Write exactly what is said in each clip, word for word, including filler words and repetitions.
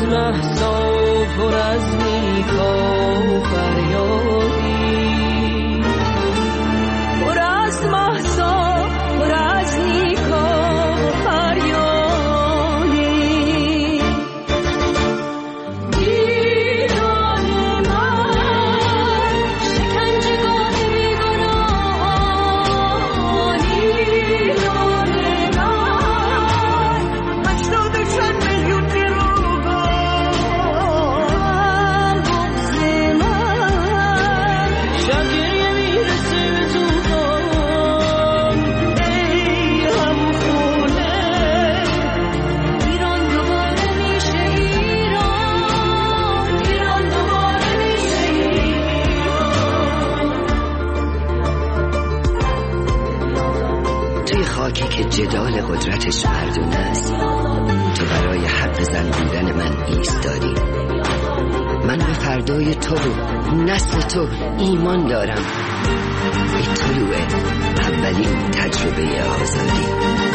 مهسا پر از نیکا و فریادی، پر از مهسا پر از نیکا و فریادی. ایران من شکنجهگاه بیگناهان، ایران من هشتاد و چند میلیون دروغان، بغض من شب گریه میرسه به طوفان. ای همخونه ایران دوباره میشه ایران، ایران دوباره میشه ایران. توی خاکی که جدال قدرتش مردونه است، تو برای حق زن بودن من ایستادی. من به فردای تو و نسل تو ایمان دارم. ای طلوع اولین تجربه آزادی.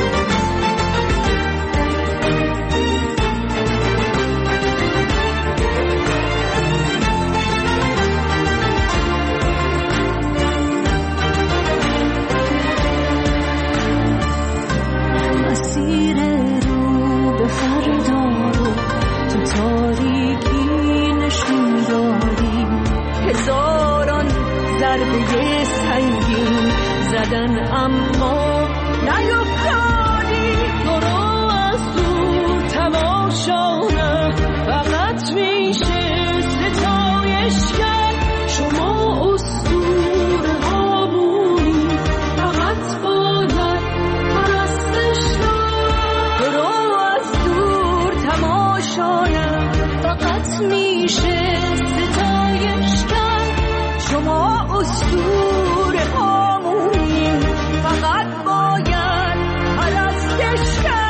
مسیر رو به فردا رو تو تاریکی نشون دادی، هزاران ضربه سنگین زدن اما نیفتادی. تو رو از دور تماشا نه فقط میشه ستایش کرد. شما اسطوره هامونی فقط باید پرستش کرد. تو رو از دور تماشا نه فقط میشه ستایش کرد. شما اسطوره هامونی فقط باید پرستش کرد.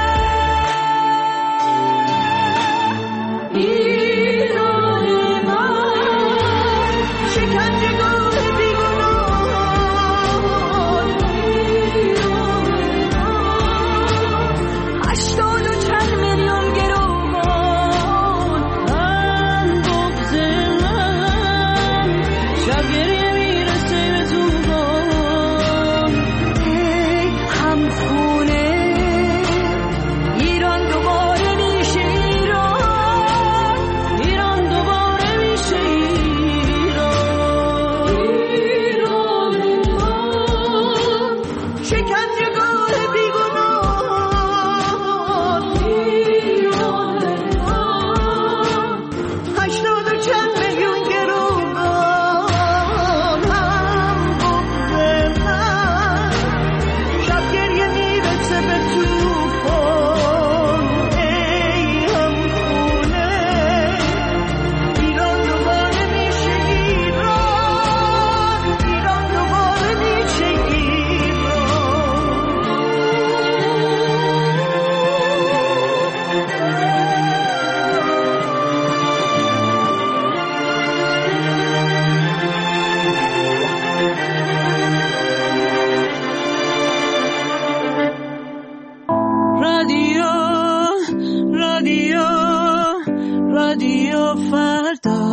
ایران من شکنجهگاه بیگناهان، ایران من هشتاد و چند میلیون گروگان. من بغض من شب گریه میرسه به طوفان. ای همخونه ایران دوباره میشه ایران، ایران دوباره میشه ایران. ایران من شکنجهگاه بیگناهان، ایران من هشتاد و چند میلیون گروگان. هم بغض من شب گریه میرسه به طوفان. ای همخونه ایران دوباره میشه ایران، ایران دوباره میشه رادیو رادیو رادیو فردا.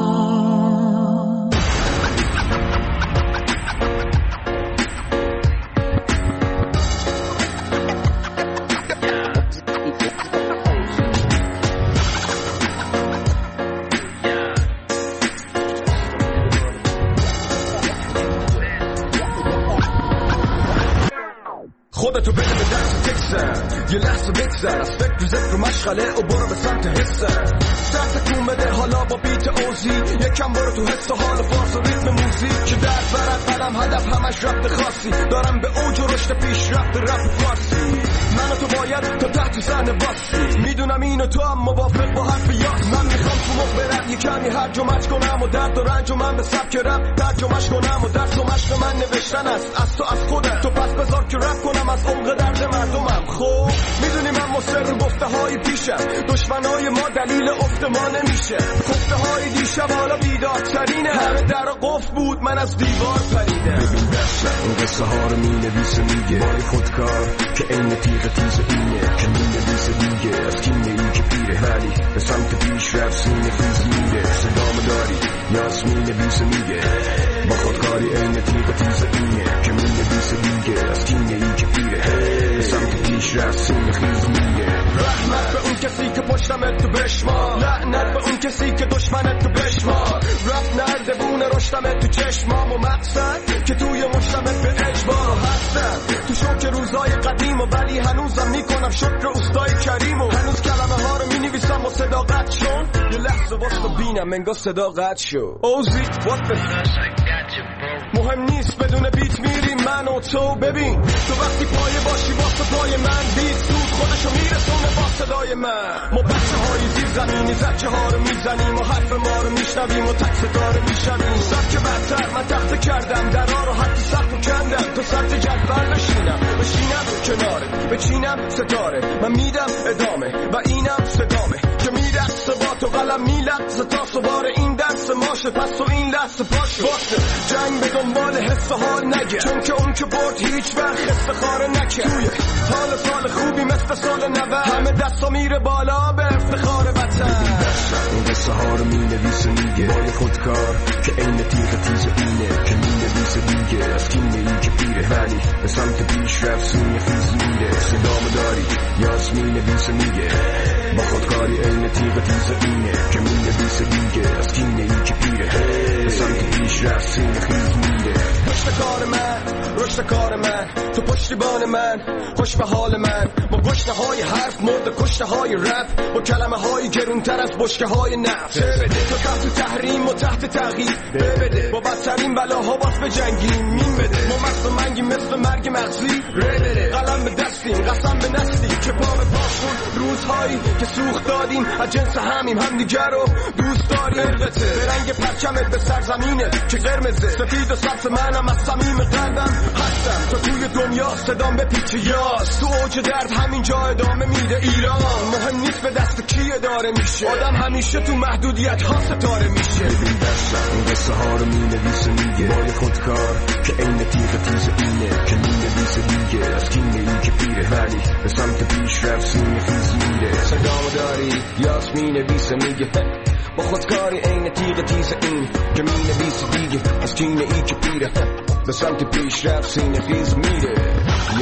خودتو بده به درس تکسر، یه لحظه بگذر از فکر ذکر و مشغله و برو به سمت حسر. سرت کون بده حالا با بیت اوزی، یکم برو تو حس و حال فارس و ریتم موزیک که درد برد قلم هدف همش رفت خاصی. دارم به اوج و رشد پیش رفت رفت فارسی. من و تو باید تا تحت زن باسی، میدونم اینو تو هم موافق با حرف یاس. من میخوام تو مخ برم یه کمی هرج و مرج کنم و درد و رنج و من به سبک رم ترجمهش کنم و درس و مشق من نوشتن است از تو از خودت. تو پس بذار که رپ کنم از عمق درد مردمم. خب میدونی من مصر گفته های پیشم، دشمنای ما دلیل افت ما نمیشه. خفته های دیشب حالا بیدارترینه، همه در قفل بود من از دیوار پریدم. ببین دستم این قصه ها رو می نویسه میگه بای خودکار که این تیغ تیز اینه که می نویسه دیگه از کینه ای که پیره ولی به سمت پیش رفت پیشرفت سینه خیز میره. رحمت به اون کسی که پشتمت تو بشمار، لعنت به اون کسی که دشمنت تو بشمار. رفت نرده بونه رشتمت تو چشمام و مقصد که توی مشتمت به اجبار هستم. تو شوک روزای قدیم و ولی هنوزم میکنم شکر استای کریم و هنوز کلمه ها رو می نویسم و صداقت شون. یه لحظه واسه بینم انگار صداقت شو. اوزی what the مهم نیست بدون بیت میریم من و تو. ببین تو وقتی پای باشی واسه پای من بیت سود خودشو میرسونه با صدای من. ما بچه های زیر زمینی زجه ها رو میزنیم و حرف ما رو میشنویم و تک صدا رو میشنویم. سبک برتر من تخته کردم درها رو حتی سخت و کندم تا سمت جدول بشینم بشینم کنارت بچینم ستاره. من میدم ادامه و اینم صدامه که میرقصه با تو قلم میلقصه تا سوار این درس ماشه. پس تو این لحظه پاشه واسه جنگ به دنبال حس حال نگه، چون که اون که برد هیچ وقت استخاره نکه. توی حال سال خوبی مثل سال نوه همه دستا میره بالا به افتخار وطن. این قصه ها رو می نویسه میگه با یه خودکار که این تیغ تیز اینه که می نویسه دیگه از کینه این که پیره ولی به سمت پیش رفت سینه خیز میره. صدامو داری یاس می نویسه میگه با خودکاری این تیغ تیز اینه که می نویسه دیگه از کینه این که پیره به سمت پیش رفت سینه خیز میره. پشت کار من رشد کار من تو پشتیبان من خوش به حال من با گشنه های حرف مرد کشته های رپ با کلمه های گرونتر از بشکه های نفت. بده تو تحت تحریم و تحت تغییر بده با بدترین بلاها باز به جنگیم مین بده. ما مست و منگیم مثل مرگ مغزی بده قلم به دستیم قسم به نسلی که پا به پا شد روزهایی که سوخت دادیم از جنس همیم همدیگه رو دوست داریم. به رنگ پرچمت به سرزمینه که قرمزه سفید و سبز منم از صمیم قلبم هستم تا توی دنیا صدام به پیچ یاست. تو اوج درد همینجا ادامه میده ایران. مهم نیست به دست کی اداره میشه، آدم همیشه تو محدودیت ها ستاره میشه. ببین دستم این قصه ها رو می نویسه میگه با یه خودکار که این تیغ تیز اینه که می نویسه دیگه از کینه این که پیره ولی به سمت پیش رفت سینه خیز میره. صدامو داری یاس می نویسه میگه با خودکاری این تیغ تیز این که می نویسه دیگه از کینه ای که پیره به سمت پیش رفت سینه خیز میره.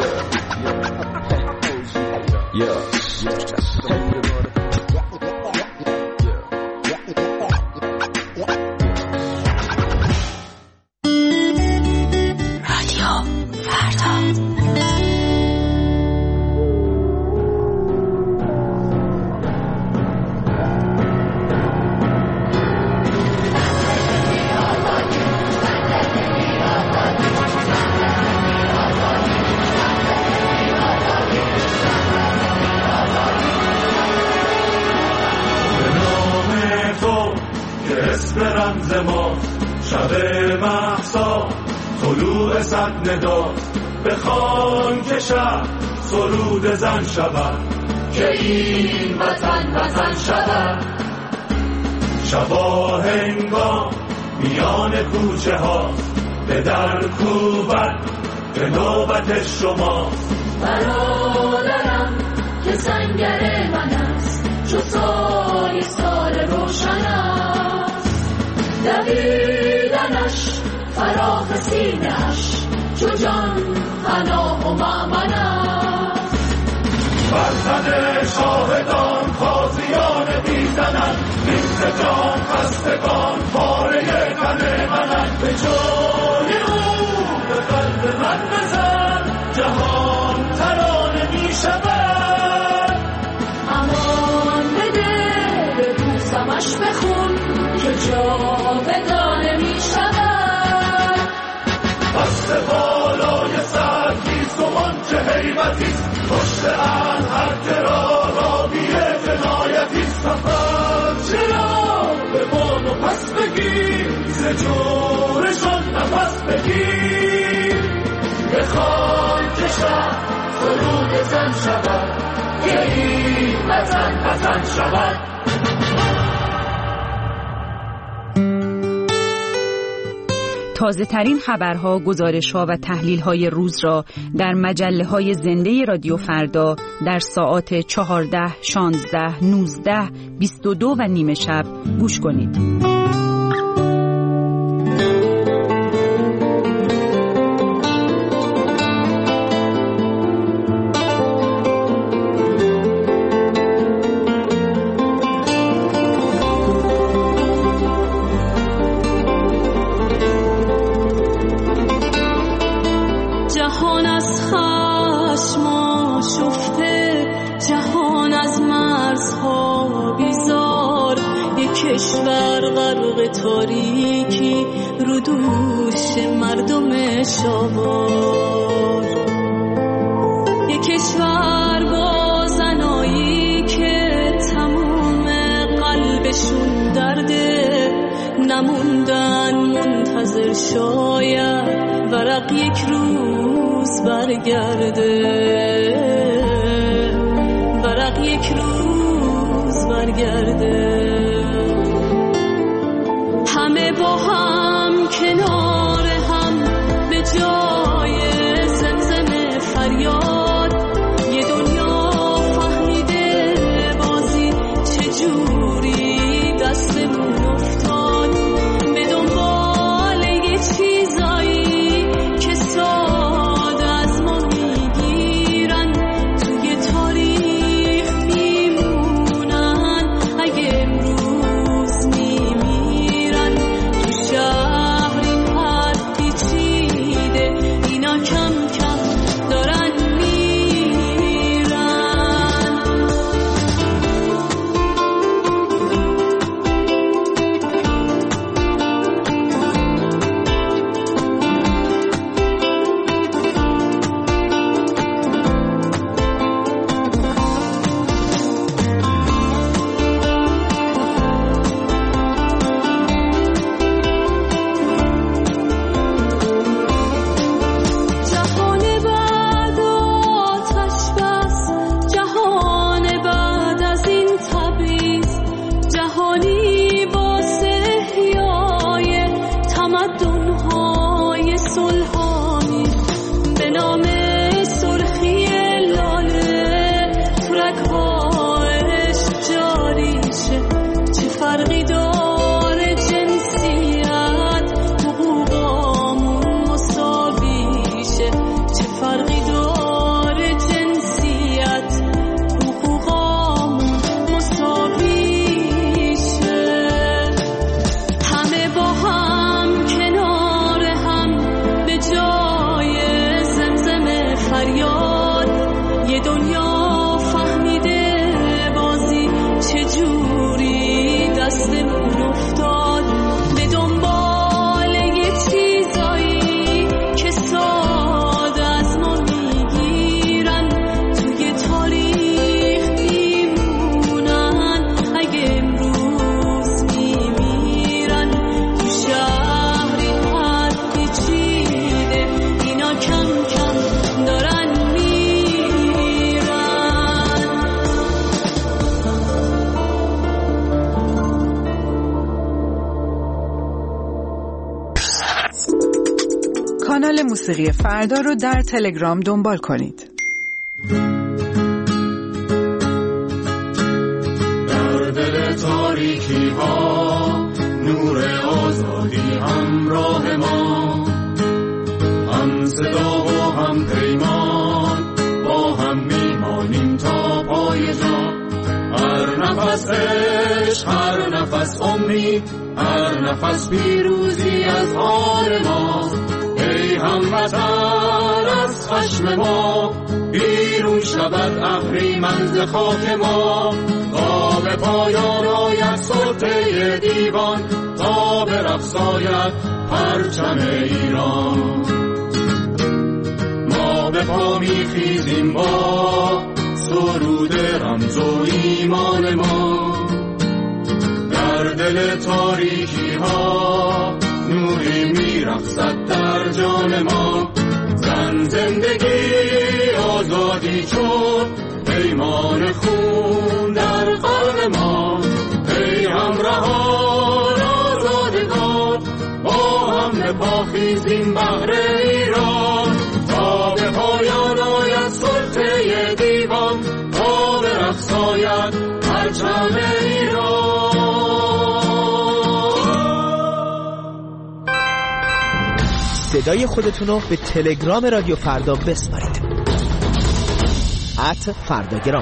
بخوان که شب سرود زن شود که این وطن وطن شود. شبا هنگام میان کوچه ها به در کوبت به نوبت شماست. برادرم که سنگر من است چو سای سال روشن است. دویدنش فراخ سینه‌اش چو جان پناه و مأمن است. برزد شاهدان تازیان میزنند نیز جان خستگان پاره تن منند. به جای او به قلب من بزن جهان ترانه می شود. امان بده به بوسمش بخون که جاودانه می شود. بسته بالای سرگیز گمان چه حیبتیست پشت ان هر کرا راوی جنایتیست. سفر چرا به بان و پس بگیر ز جورشان نفس بگیر. بخوان که شب سرود زن شود که این وطن وطن شود. تازه ترین خبرها، گزارش‌ها و تحلیل‌های روز را در مجله‌های زنده رادیو فردا در ساعات چهارده، شانزده، نوزده، بیست و دو و نیمه شب گوش کنید. تاریکی رو دوش مردم شاور. یک کشور با زنایی که تموم قلبشون درده، نموندن منتظر شاید ورق یک روز برگرده، ورق یک روز برگرده. همه با هم کنار هم به جای زمزم فریاد، یه دنیا فهمیده بازی چجوری دستمون افتاد. به دنبال یه چیزایی که ساده از ما میگیرن، توی تاریخ میمونن. اگه امروز میمیرن تو شهری حد پیچیده، اینا کم کم دارن میرن. جهان بعد آتش بس، جهان بعد از این تبریز، جهانی واسه احیای تمدن‌های صلح‌آمیز. به نام سرخی لاله تو رگ‌ها عشق جاری شه. چه فرقی داره جنسیت، حقوقامون مساوی شه. چه فرقی داره جنسیت، حقوقامون مساوی شه. همه با هم کنار هم به جای زمزم فریاد، یه دنیا فهمیده بازی چجوری دستمون افتاد. به دنبال یه چیزایی که ساده از ما میگیرن، توی تاریخ میمونن. اگه امروز میمیرن تو شهری حد پیچیده، اینا کم کم دارن میرن. کانال موسیقی فردا رو در تلگرام دنبال کنید. در دل تاریکی ها نور آزادی همراه ما، هم صدا و هم پیمان با هم میمانیم تا پای جان. هر نفس عشق، هر نفس امید، هر نفس پیروزی از آن ما. ای هموطن از خشم ما بیرون شود اهریمن ز خاک ما. تا به پایان آید سلطه دیوان، تا به رقص آید پرچم ایران. ما به پا میخیزیم با سرود رمز و ایمان ما. در دل تاریکی ها نوری میرقصد در جان ما. زن زندگی آزادی چون پیمان خون در قلب ما. ای همراهان آزادگان با هم به پا خیزیم بهر ایران. تا به پایان آید سلطه دیوان، تا به رقص آید پرچم ایران. صدای خودتون رو به تلگرام رادیو فردا بسپارید. ات فرداگرام.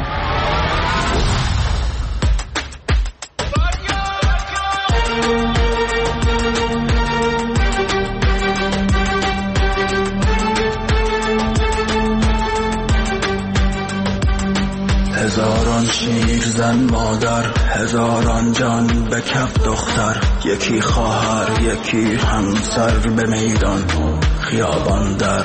هزاران شیر زن مادر، هزاران جان به کف دختر، یکی خواهر یکی همسر، به میدان خیابان در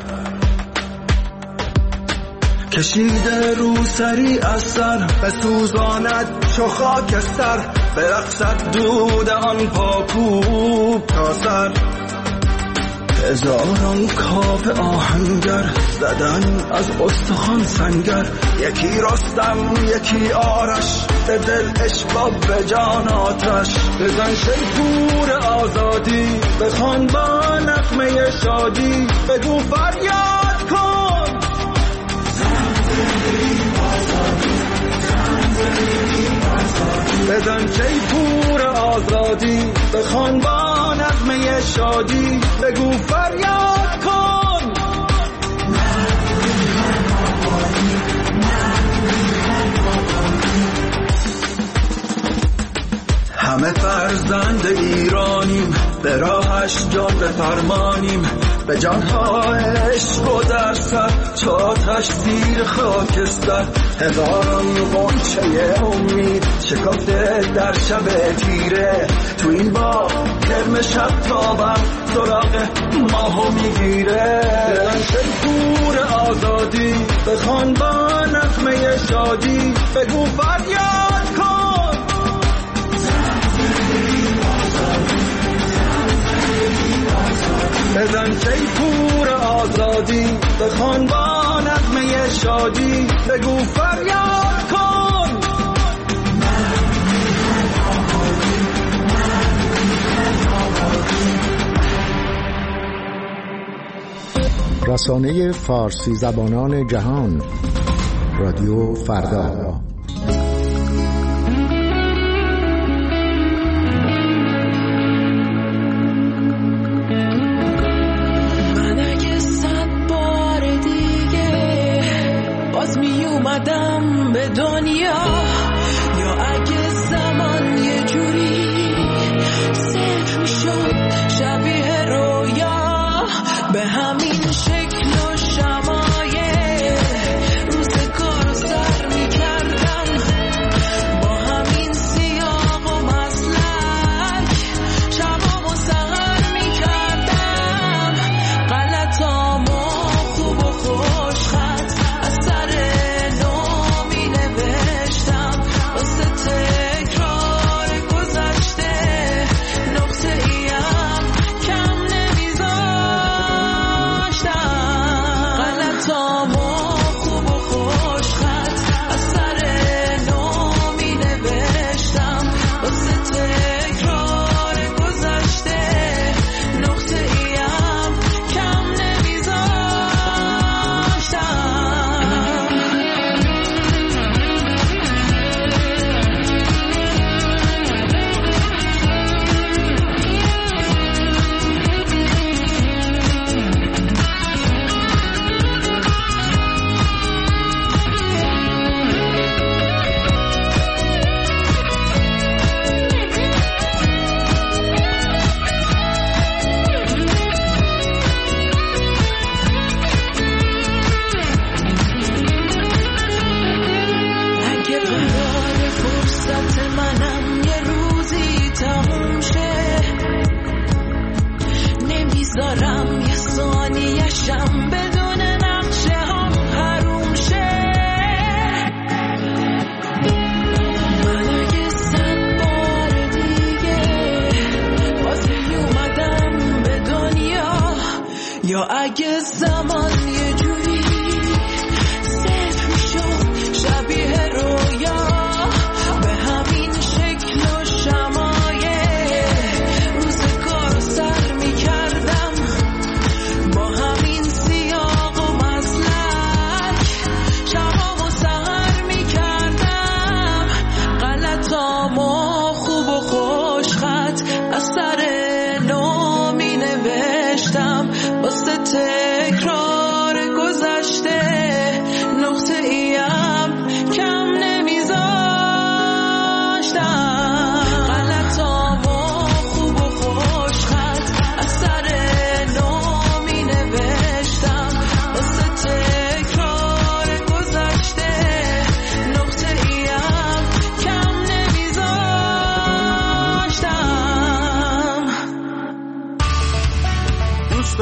کشیده رو سری از سر، به سوزاند چو خاکستر، برقصد دود آن پاکوب تا سر. هزاران کاف آهنگر زدن از استخوان سنگر، یکی رستم یکی آرش، به دل اشباب به جان آتش. بزن شیپور آزادی، بخوان با نغمه شادی، بگو فریاد کن بزن شیپور آزادی، بخوان با نغمه شادی، بگو فریاد کن. همه فرزند ایرانیم، به راهش جان بفرمانیم، به جانها عشق و در سر، چاتش زیر خاکستر. هزاران غنچه امید شکفته در شب تیره، تو این باغ کرم شب تابم سراغ ماهو میگیره. دلن شیپور آزادی، بخوان با نغمه شادی، بگو فریاد کن. بزن شیپور آزادی، بخوان با نغمه شادی، بگو فریاد کن. رسانه فارسی زبانان جهان، رادیو فردا. اومدم به دنیا، یا اگه زمان یه جوری صفر میشد شبیه رویا، به همین شکل و شمایل روزگار سر میکردم، با همین سیاق و مسلک شبامو سهر میکردم، غلطامو خوب و خوش خط از سر نو می نوشتم.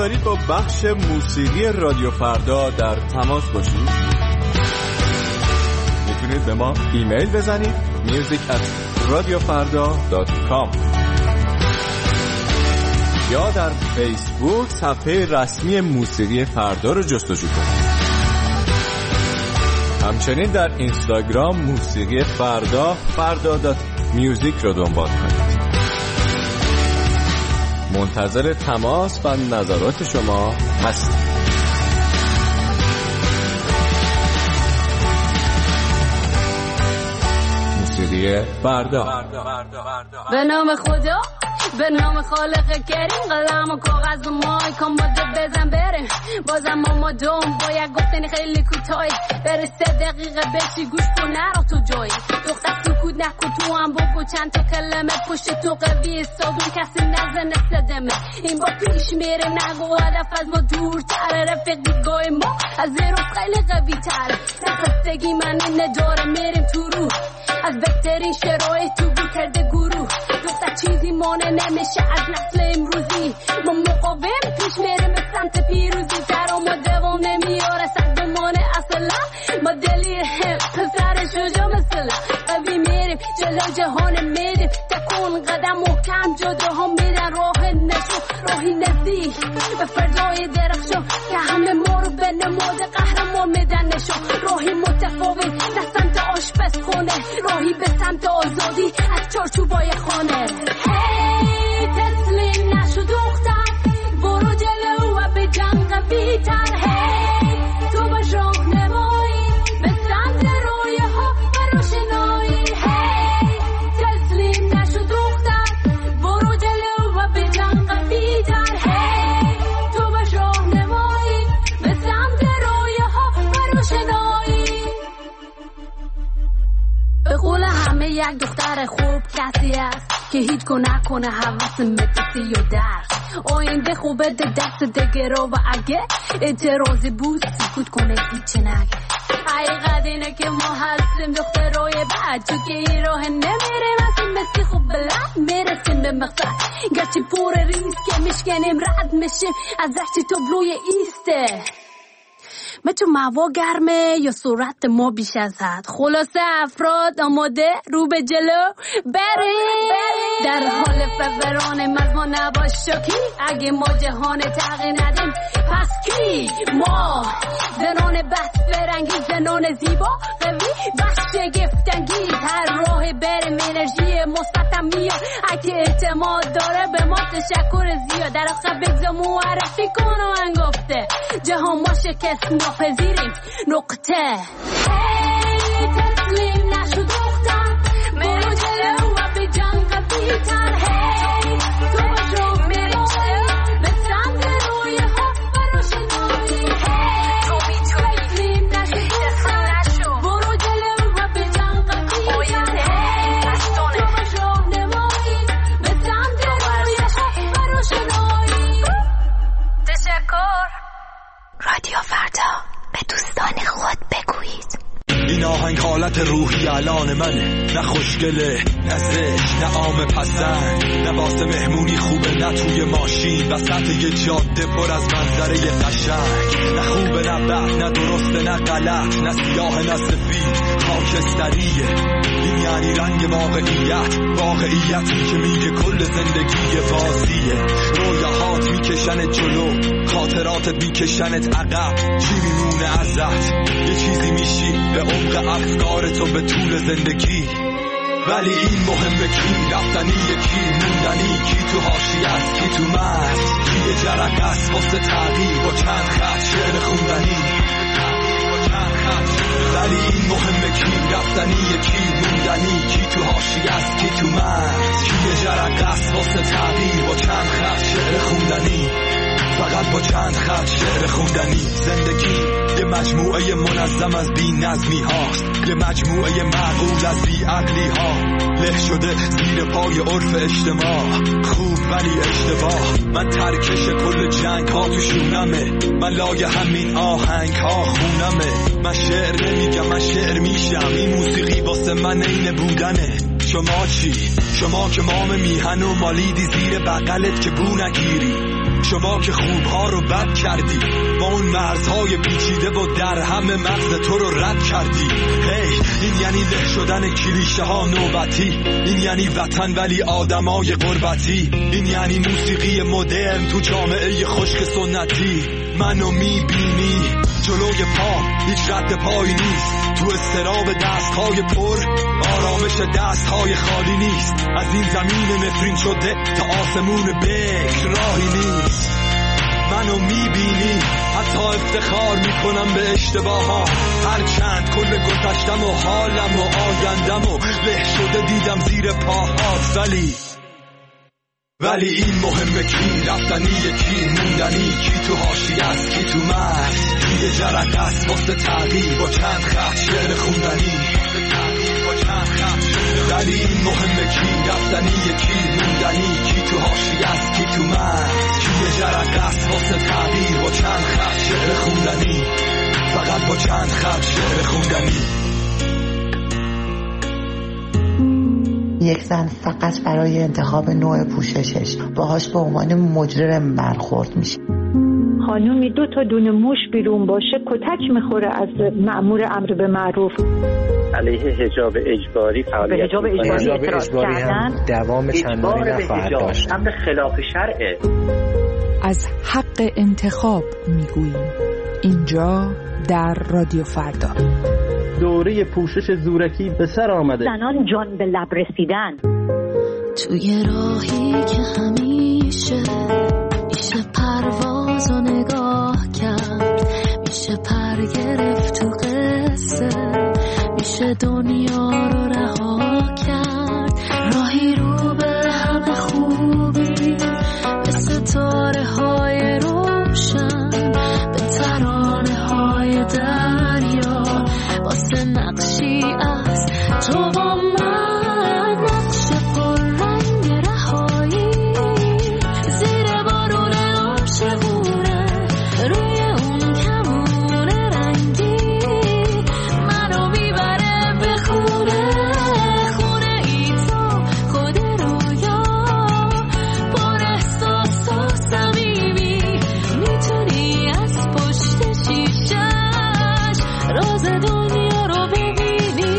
دارید با بخش موسیقی رادیو فردا در تماس باشید، میتونید به ما ایمیل بزنید میوزیک ات رادیو فردا دات کام یا در فیسبوک صفحه رسمی موسیقی فردا رو جستجو کنید. همچنین در اینستاگرام موسیقی فردا فردا دات میوزیک رو دنبال کنید. منتظر تماس و نظرات شما هستیم. موسیقی فردا. به نام خدا، به نام خالق کریم، قلم و کاغذ و مای کن باده بزن بریم. بازم ما دوم باید گفتنی خیلی کوتاهی، بره سه دقیقه بشی گوش کن نرو تو جایی. دختر سکوت نکن تو هم بگو چند تا کلمه، پشت تو قوی سادون کسی نزنه صدمه. این با پیش میریم نگو هدف از ما دور تره، رفیق دیدگاه ما از زیرو خیلی قوی تره. نخستگی من اینه داره میریم تو رو، از بهترین شرایط تو بو کرده گروه. دختر چیزی مانه نمیشه از نسل امروزی، ما مقاوم پیش میریم به سمت پیروزی. در ما دوام نمیاره صد بمانه اصلا، ما دلیر هم پسر شجا مثلا. قوی میریم جلو جهان میریم، تکون قدم محکم جدا هم میرن راه نشو، راهی نزدیک به فردای درخشو که همه ما رو به نماد قهرمان میدن نشو. راهی متفاوت نه سمت آشپز خونه، راهی به سمت آزادی از چارچوبای خانه. هی تسلیم نشو دختر، برو جلو و به جنگ قوی تر. هی تو باش راهنمایی به سمت رویه ها و روشنایی. هی تسلیم نشو دختر، برو جلو و به جنگ قوی تر. هی تو باش راهنمایی به سمت رویه ها و روشنایی. به قول همه یک دختر خوب کسی است که هیچ کنه کنه حوث مدرسی و درس. آینده خوبه ده دست دگرا و اگه اعتراضی بود سکوت کنه هیچ نگه. حقیقت اینه که ما هستیم دخترای بد، چون که این راه نمیریم هستیم مثل خوب بلد میرسیم به مقصد. گرچه پر ریز که میشکنیم رد میشیم از رشت تابلوی ایسته. مچو موا گرمه یا صورت ما بیش از حد، خلاصه افراد آماده رو به جلو بریم. در حال فوران مزما نباش شوکی، اگه ما جهان تغییر ندیم پس کی؟ ما زنان بس فرنگی، زنان زیبا قوی بس شگفت‌انگیز. هر راه بریم انرژی مثبتم میاد، اگه اعتماد داره به ما تشکر زیاد. در آخر بگذار معرفی کن و انگفته جهان ما شکست ناپذیریم نقطه. هی تسلیم نشو دختر، برو جلو و به جنگ قوی تر. هی تو باش راهنمایی به سمت رویه ها و روشنایی. هی تسلیم نشو، برو جلو و به جنگ قوی تر. هی تو باش راهنمایی به سمت رویه ها و روشنایی. تشکر. رادیو فردا، به دوستان خود بگویید. این آهنگ حالت روحی الان منه، نه خوشگله نه زشت نه عام پسند، نه واسه مهمونی خوبه نه توی ماشین وسط یه جاده پر از منظره قشنگ. نه خوبه نه بد نه درسته نه غلط، نه سیاه نه سفید خاکستریه. این یعنی رنگ واقعیت، واقعیتی که میگه کل زندگی بازیه. رویاهات میکشنت جلو، خاطراتت میکشنت عقب. چی میمونه ازت؟ یه چیزی میشی به عمق افکار تو به طول زندگی. ولی این مهمه کی رفتنی، کی موندنی، کی تو حاشیه است کی تو مرز، کی یه جرقه است واسه تغییر با چند خط شعر خوندنی. ولی این مهمه کی رفتنی، کی موندنی، کی تو حاشیه است کی تو مرز، کی یه جرقه است واسه تغییر با چند خط شعر خوندنی. فقط با چند خط شعر خوندنی. زندگی یه مجموعه منظم از بی نظمی هاست، یه مجموعه معقول از بی عقلی ها. له شده زیر پای عرف اجتماع، خوب ولی اشتباه. من ترکش کل جنگ ها تو شونمه، من لای همین آهنگ ها خونمه. من شعر نمیگم من شعر میشم، این موسیقی واسه من اینه بودنه. شما چی؟ شما که مام میهن و مالیدی زیر بغلت که بو نگیری. شما که خوبها رو بد کردی، با اون مرزهای پیچیده و در همه مغز تو رو رد کردی. هی hey, این یعنی له شدن کلیشه ها نوبتی، این یعنی وطن ولی آدمای غربتی، این یعنی موسیقی مدرن تو جامعه خشک سنتی. منو میبینی جلوی پا هیچ رد پایی نیست، تو استراب دستهای پر آرامش دستهای خالی نیست. از این زمین نفرین شده تا آسمون بکر راهی نیست. منو میبینی حتی افتخار میکنم به اشتباه ها، هرچند کل گذشتم و حالم و آیندم و له شده دیدم زیر پاهات. ولی ولی این مهمه کی رفتنیه کی موندنی، کی تو حاشیه است کی تو مرز، کی یه جرقه است واسه تغییر با چند خط شعر خوندنی. ولی این مهمه کی رفتنیه کی موندنی، کی تو حاشیه است کی تو مرز، کی یه جرقه است واسه تغییر با چند خط شعر خوندنی، فقط با چند خط شعر خوندنی. یک زن فقط برای انتخاب نوع پوششش باهاش به عنوان مجرم برخورد میشه. خانومی دو تا دونه موش بیرون باشه کتک میخوره از مأمور امر به معروف. علیه حجاب اجباری فعالیت به حجاب اجباری اعتراض کردن دوام چندانی نخواهد داشت. امر خلاف شرعه. از حق انتخاب میگوییم اینجا در رادیو فردا. دوره پوشش زورکی به سر آمده. زنان جان به لب رسیدن. توی راهی که همیشه میشه پرواز و نگاه کرد، میشه پر گرفت تو قصه، میشه دنیا رو رها کرد. راهی رو به همه خوبی به ستاره های روشن، به ترانه های دریا، واسه نقشی از تو با من، نقش پر رنگ رهایی زیر بارون عاشقونه، روی اون کمون رنگی منو میبره به خونه، خونه ای تو خود رویا، پر احساس و صمیمی، میتونی از پشت شیشش راز دنیا رو ببینی.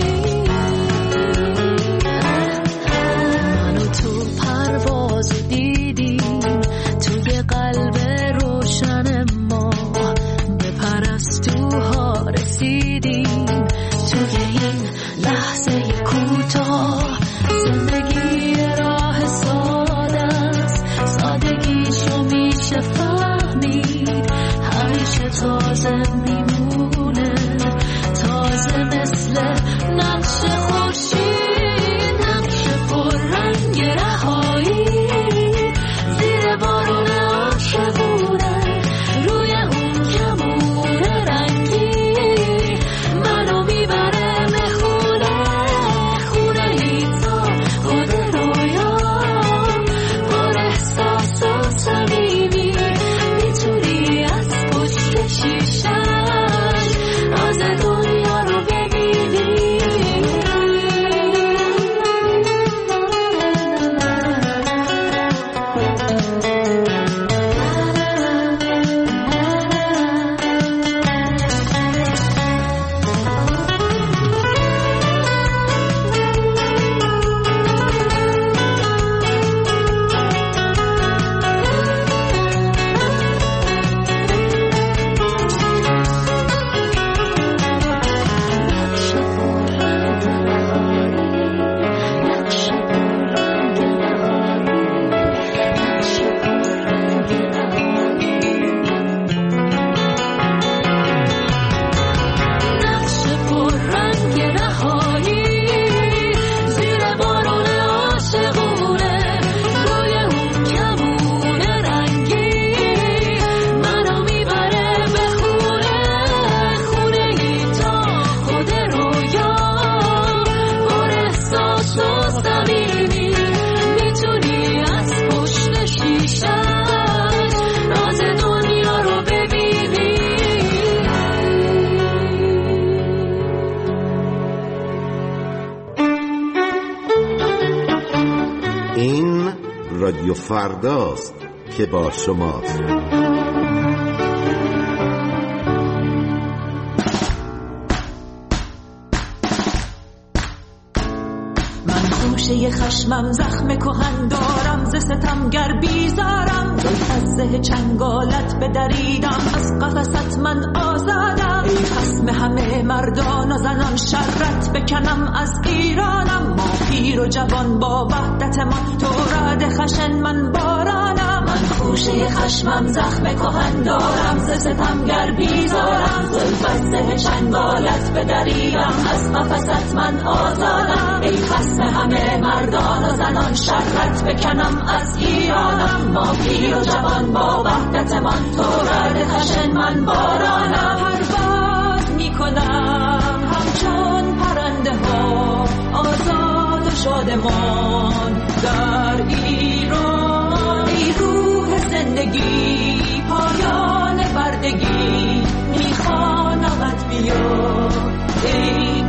منو تو پرواز دیدیم توی قلب روشن ما، به پرستوها رسیدیم توی این لحظه کوتاه. زندگی راه ساده است، سادگیشو میشه فهمید، همیشه تازه میمونه، تازه مثل نقش خورشید، نقش پر رنگ رهایی زیر بارون عاشقونه، روی اون کمون رنگی منو میبره به خونه، خونه ای تا خود رویا، پر احساس و صمیمی، میتونی از پشت شیشش راز دنیا رو ببینی. نقش پر رنگ رهایی زیر بارون عاشقونه، روی اون کمون رنگی منو میبره به خونه، خونه ای تا خود رویا، پر احساس و صمیمی، میتونی از پشت شیشش راز دنیا رو ببینی. این رادیو فرداست که با شماست. خوشه خشمم زخم کهن دارم، ز ستمگر بیزارم، جز از زه چنگالت بدریدم، از قفست من آزادم. ای خصم همه مردان و زنان، شرت بکنم از ایرانم. ما پیر و جوان با وحدت ما، تو رعد خشن من بارانم. من خوشه خشمم زخم کهن دارم، ز ستمگر بیزارم، جز از زه چنگالت بدریدم، از قفست من آزادم. ای خصم همه مردان و زنان، شرت بکنم از ایرانم. ما پیر و جوان با وحدت من، تو رعد خشن من بارانم. پرواز میکنم همچون پرنده ها، آزاد و شادمان در ایران. ای روح زندگی، پایان بردگی، میخوانمت بیا ای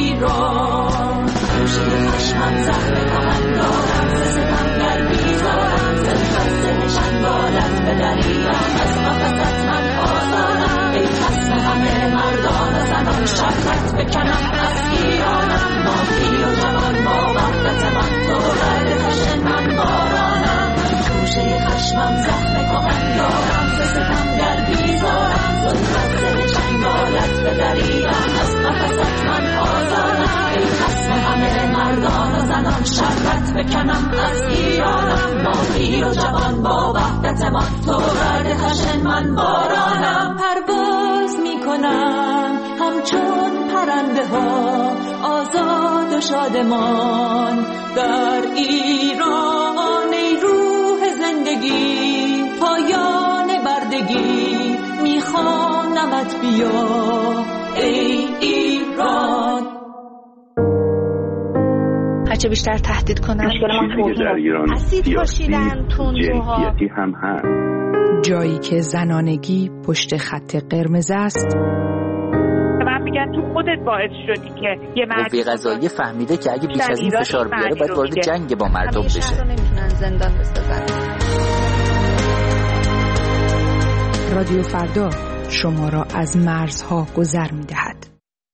ایران. خوشه خشمم زخم کهن دارم، ز ستمگر بیزارم، زلفت چنگالت بدریدم، از قفست من آزادم. ای خصم همه مردان و زنان، شرت بکنم از ایرانم. ما پیر و جوان با وحدت من، تو رعد خشن من بارانم. خوشه خشمم زخم کهن دارم، ز ستمگر بیزارم، زلفت چنگالت بدریدم، از قفست من آزادم. ای خصم همه مردان و زنان، شرت بکنم از ایرانم. ما پیر و جوان با وحدت من، تو رعد خشن من بارانم. پرواز میکنم همچون پرنده ها، آزاد و شادمان در ایران. ای روح زندگی، پایان بردگی، میخوانمت بیا ای ایران. هرچه بیشتر تهدید کنن، چیزی در ایران اسید پاشیدن، تندروها هم هست. جایی که زنانگی پشت خط قرمز است. من میگن تو خودت باعث شدی که یه مرد قوه قضاییه فهمیده که اگه بیش از این فشار بیاره باید وارد جنگ با مردم بشه. همیشه نمیتونن زندان بسازن. رادیو فردا شما را از مرزها گذر میدهد.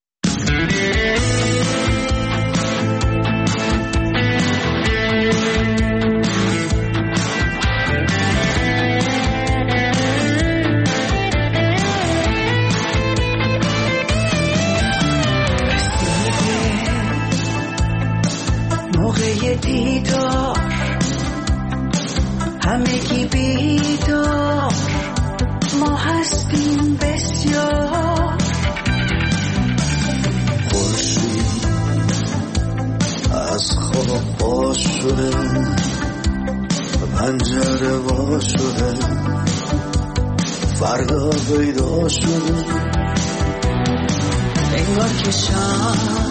موقع دیدار همگی بیدار، ما هستیم بسیار. خورشید از خواب باز شده، پنجره وا شده، فردا پیدا شده. انگار که شام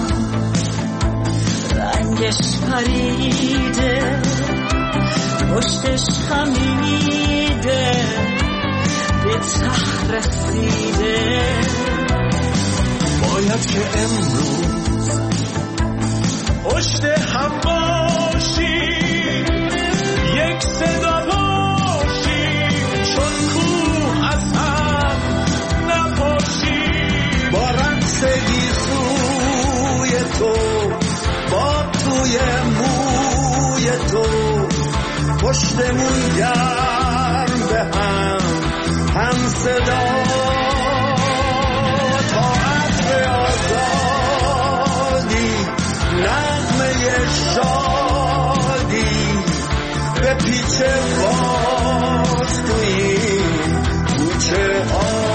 رنگش پریده، پشتش خمیده، به ته رسیده. باید که امروز پشت هم باشیم، یک صدا باشیم، چون کوه از هم نپاشیم. با رقص گیسوی تو، با توی موی تو، پشتمون گرم به هم هم صدا. تا عطر آزادی، نغمه شادی، به پیچ باز تو این کوچه ها.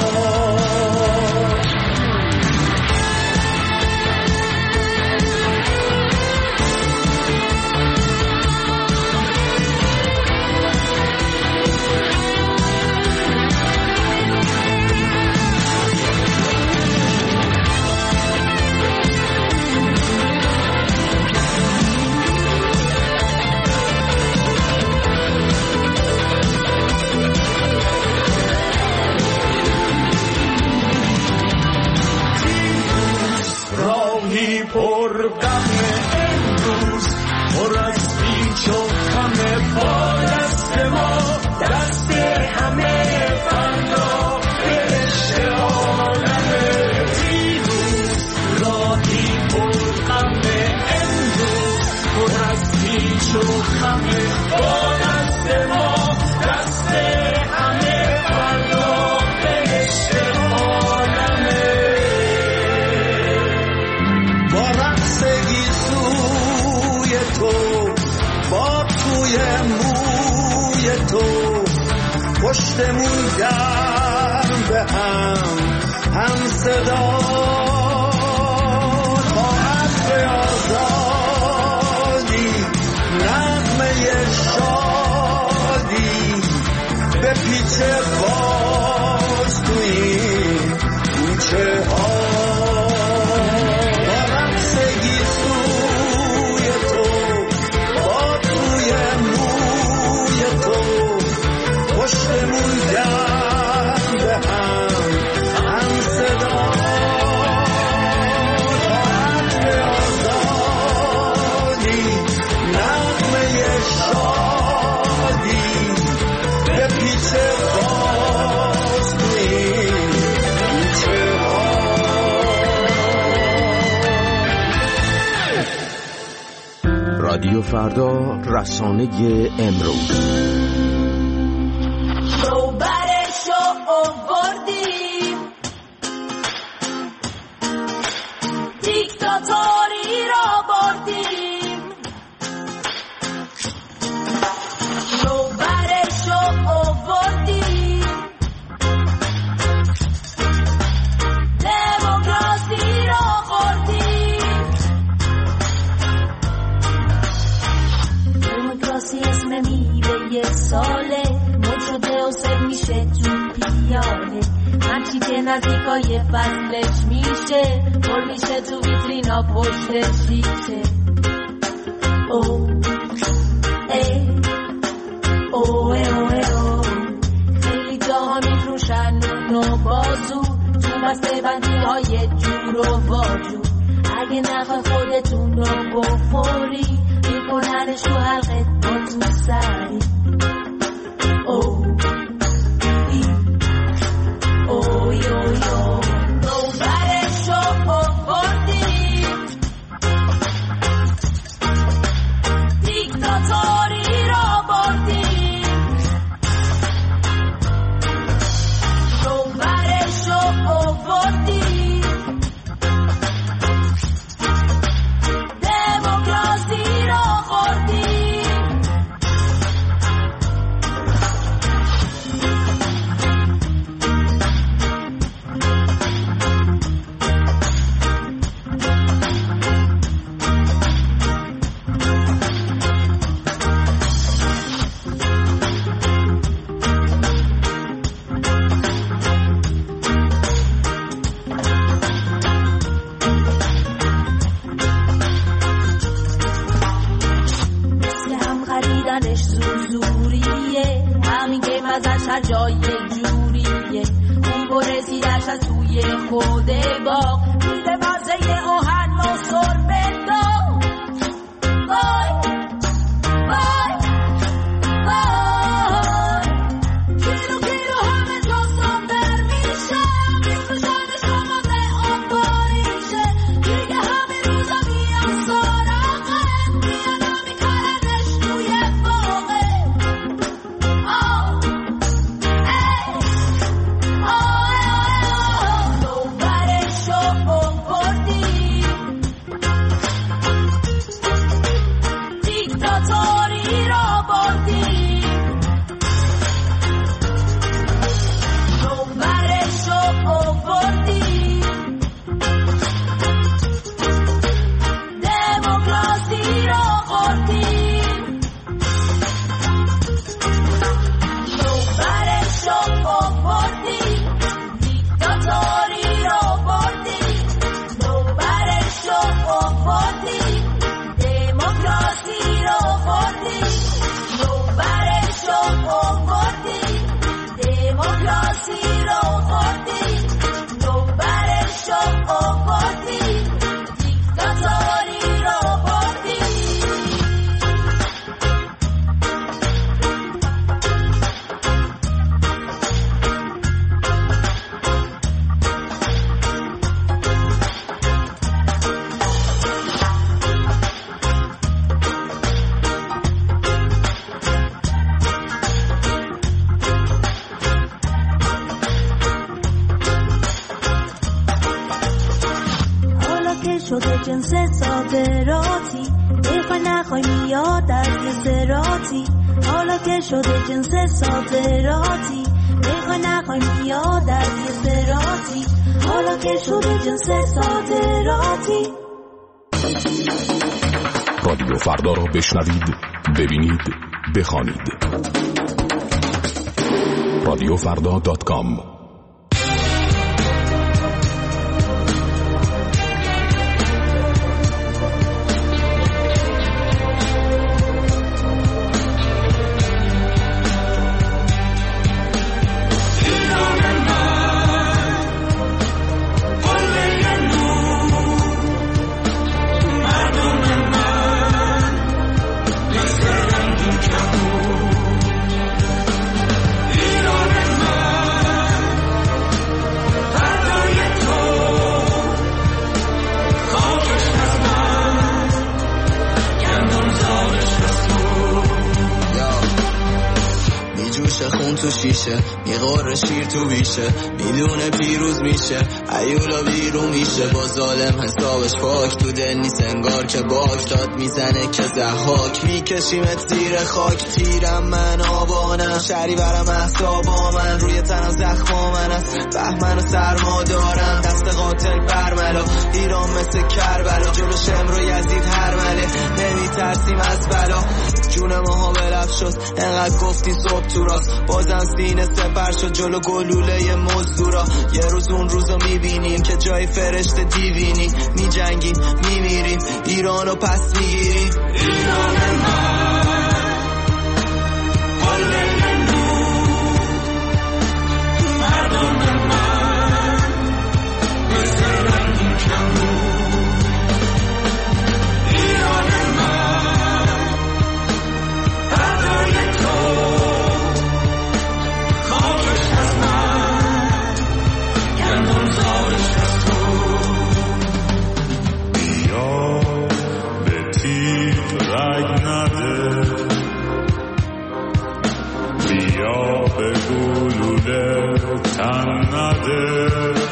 پر غم امروز، پر از پیچ و خم با دست ما، دست شد همه با دست ما دست همه فردا بهشت عالمه با رقص گیسوی تو با توی موی تو پشتمون گرم به هم هم صدا با عطر آزادی نغمه شادی به پیچ باز تو این کوچه ها با رقص گیسوی تو با توی موی تو پشتمون گرم به هم هم صدا با عطر آزادی نغمه شادی به پیچ باز تو این کوچه ها. رادیو فردا، رسانه امروز. برشو آوردیم دیکتاتوری را بردیم رو برشو آوردیم دموکراسی را خوردیم دموکراسی اسم میوه ساله شده و سر میشه تو پیاله همچی که نزدیکای فصلش میشه پر میشه تو ویترینا پشت شیشه او ای او ای او ای او خیلی جاها میفروشن نون و بازو تو بسته بندی های جور و واجور اگه نخواه خودتون رو بخوری میکننش رو حلقه با تو سری Oh, oh, yo, yo. Nobody show for this. Dictatori robotti. Nobody show for this. Democracy robotti. هر جای جوریه اون برسیدش از توی خود باغ میده مازه آهن و سربه داغ وای وای وای کیلو کیلو همه جا صادر میشه میفروشن شما به آباریشه دیگه همه روزا میان سراغه میان میکننش توی باغه Oh که شده جنس صادراتی بخوای نخوای میاد از یه سراتی حالا که شده جنس صادراتی بخوای نخوای میاد از یه سراتی حالا که شده جنس صادراتی رادیو فردا را بشنوید، ببینید، بخوانید. رادیو فردا دات کام. تو شیشه میغور شیر تو بیشه میدونه پیروز میشه ایولا بیرون میشه با ظالم حسابش پاک تو دل نیست انگار که باک داد میزنه که زحاک میکشیمت زیر خاک تیرم من آبانم شری برم احسابا من روی تنم زخما من است بهمن و سرما دارم دست قاتل برملا ایران مثل کربلا جلو شمر و یزید هر مله نمیترسیم از بلا جون ماها بلف شد انقدر گفتی صبح تو راست بازم سینه سپر شد جلو گلوله مزدورا یه روز اون روزو میبینیم که جای فرشته دیوینی میجنگیم میمیریم ایرانو پس میگیریم ایران من قله نور مردم من مثل رنگین کمون ایران من فردای تو خاکش از من گندم زارش از تو بیا به تیغ رگ نده بیا به گلوله تن نده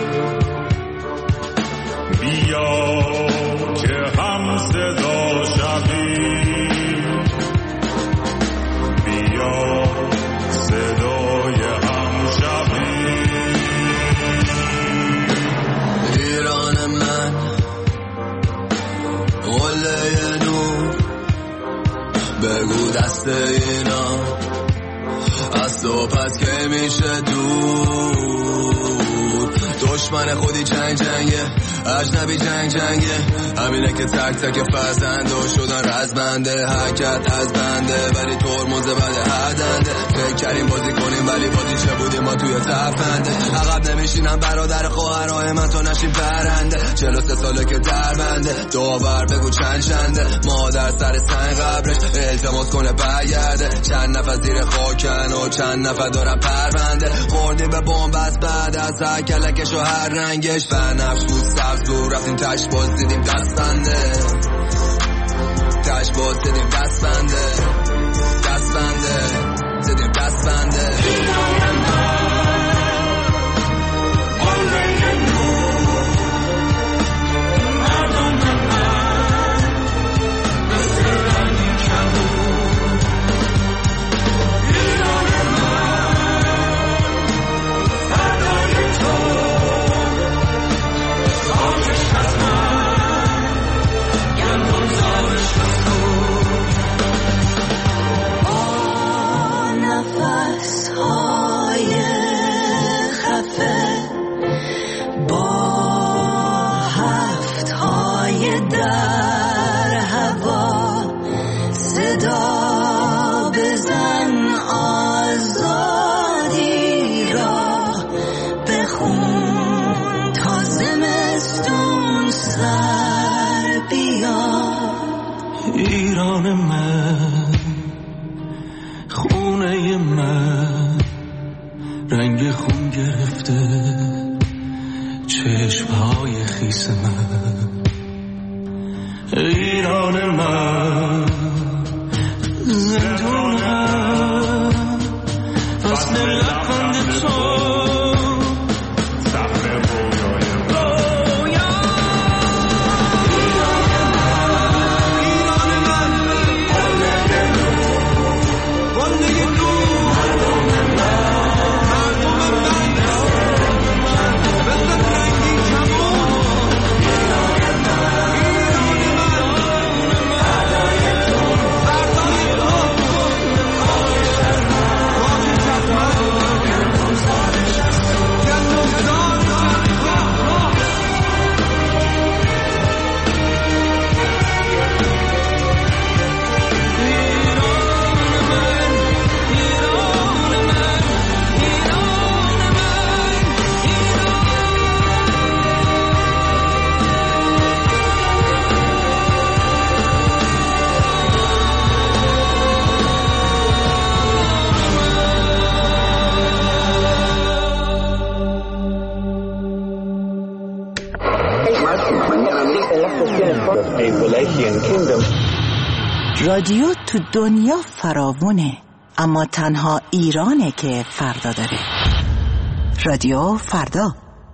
بیا که هم صدا شویم بیا صدای هم شویم ایران من قله نور بگو دست اینا از تو پس که میشه دور دشمن خودی جنگ جنگه اجنبی جنگ جنگه همینه که تک تک فرزنده شدن رزمنده حرکت از بنده ولی ترمز بده هردنده فکر کردیم بازی کنیم ولی بازی چه بودیم ما توی تفنده عقب نمیشینم برادر خواهرای من تو نشیم پرنده چهل و سه ساله که در بنده داور بگو چند چنده مادر سر سنگ قبرش التماس کنه برگرده چند نفر زیر خاکن و چند نفر دارن پرونده خوردیم به بومبست بعد از هر کلکش و هر رنگش بنفش بود سبز بود رفتیم تش باز دیدیم دست بنده تش باز دیدیم دست بنده دست بنده دیدیم دست بنده ایران من خونه من رنگ خون گرفته چشمهای خیس من ایران من زندونم فصل لبخند تو رادیو تو دنیا فراوونه، اما تنها ایرانه که فردا داره. رادیو فردا.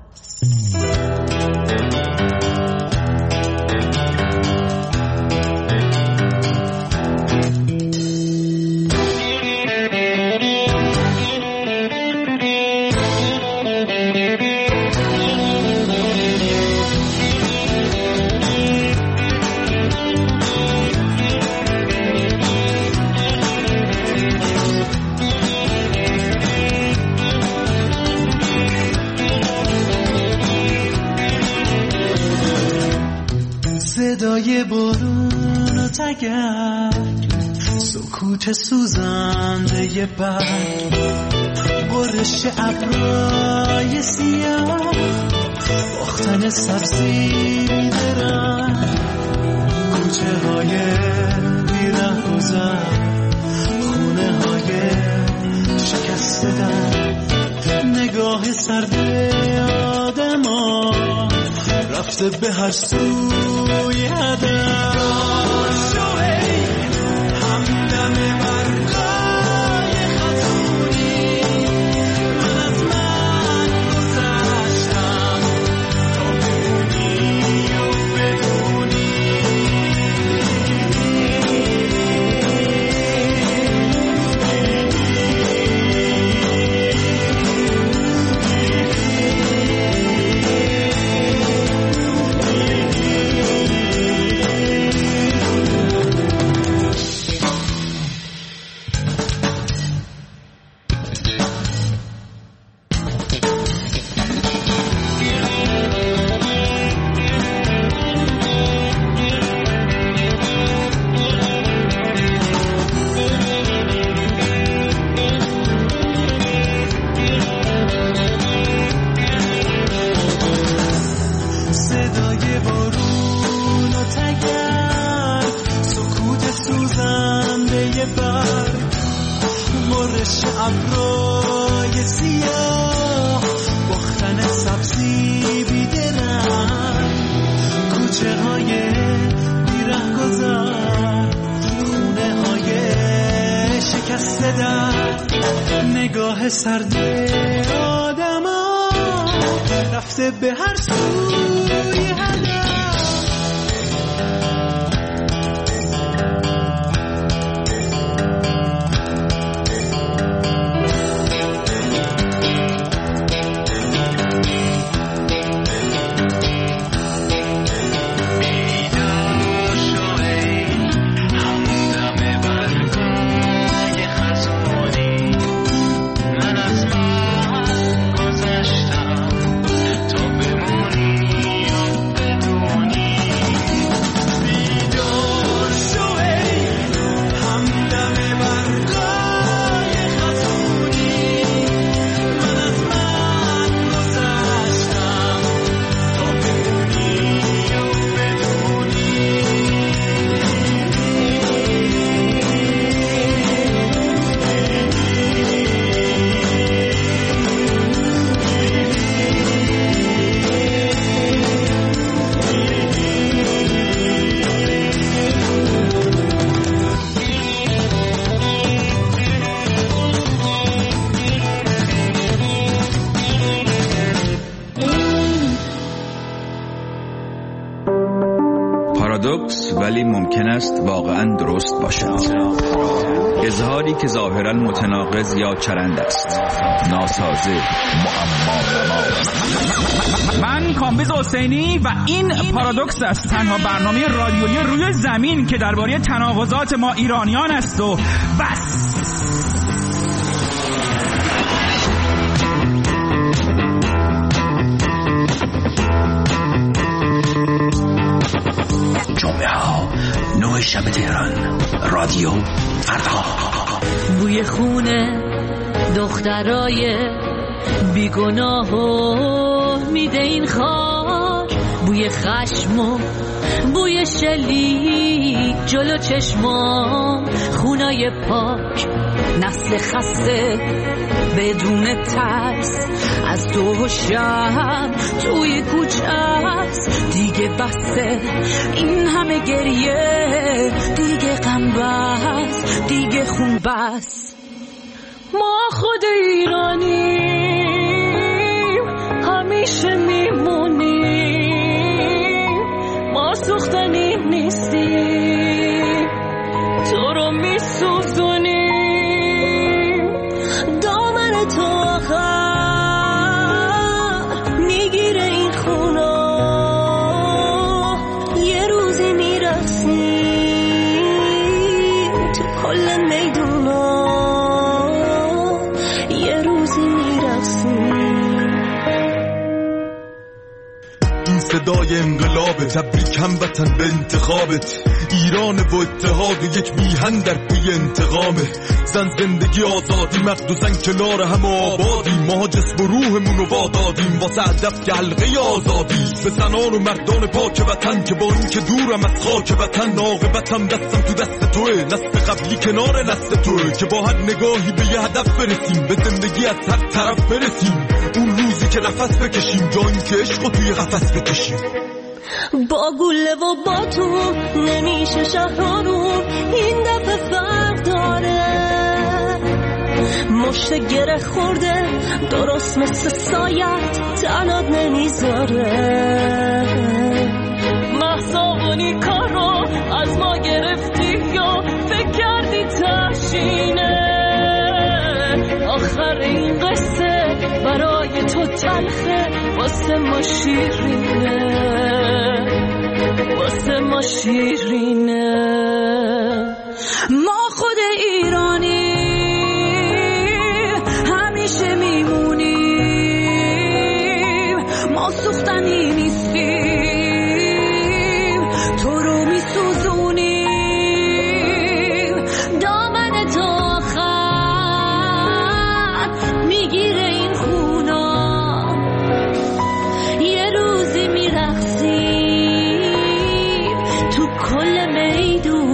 صدای بارون و تگرگ، سکوت سوزنده برگ، برش ابرای سیاه، باختن سبزی بیدرنگ، کوچه های بیره گذر، خونه های شکسته در، نگاه سرد آدم ها رفته به هر سوی هدف. همدم برقای خزونی، من از من گذشتم تا بمونی و بدونی. ابرای سیاه، باختن سبزی بیدرنگ، کوچه های بیره گذر، خونه های شکسته در، نگاه سرد آدم ها رفته به هر سوی هدف. پارادوکس ولی ممکن است واقعا درست باشد. اظهاری که ظاهرا متناقض یا چرند است، ناسازه، معما نما. من کامبیز حسینی و این پارادوکس است، تنها برنامه رادیویی روی زمین که درباره تناقضات ما ایرانیان است و بس. جمعه ها نوع شب تهران، رادیو فردا. بوی خونه دخترای بیگناه و میده این خاک، بوی خشم و بوی شلیک جلو چشمام، خونای پاک نسل خسته بدون ترس از دو و شب توی کوچه است. دیگه بسه این همه گریه، دیگه غم بس، دیگه خون بس. ما خود ایرانیم همیشه میمونیم، ما سوختنیم نیستیم تو رو میسوزونیم. دامن تو آخر میگیره این خونا، یه روزی میرقصیم تو کل میدونا، یه روزی میرقصیم. این صدای انقلاب تبریک هموطن به انتخابت، ایران و اتحاد و یک میهن در پی انتقامه. زن زندگی آزادی، مرد و زن کنار هم آبادی، ما جسم و روحمون رو وادادیم واسه هدف که حلقه آزادی. به زنان و مردان پاک وطن که با این که دورم از خاک وطن، عاقبتم دستم تو دست توه، نسل قبلی کنار نسل توه، که با هر نگاهی به یه هدف برسیم، به زندگی از هر طرف برسیم. اون روزی که نفس بکشیم، جا این که عشق رو توی قفس بکشیم. با گله و با تو نمیشه شهرانون، این دفعه فرق داره. مشت گره خورده درست مثل سایت تنات نمیذاره. محصابونی کارو از ما گرفتی یا فکر کردی تشینه؟ آخر این قصه برای تو تلخه، واسه ما شیرینه، واسه ما شیرینه. ما خود ایرانی همیشه میمونیم، ما سوختنی نیستیم تو رو میسوزونیم. دامن تو آخر میگیره این خونا، یه روزی میرقصیم تو کل میدون.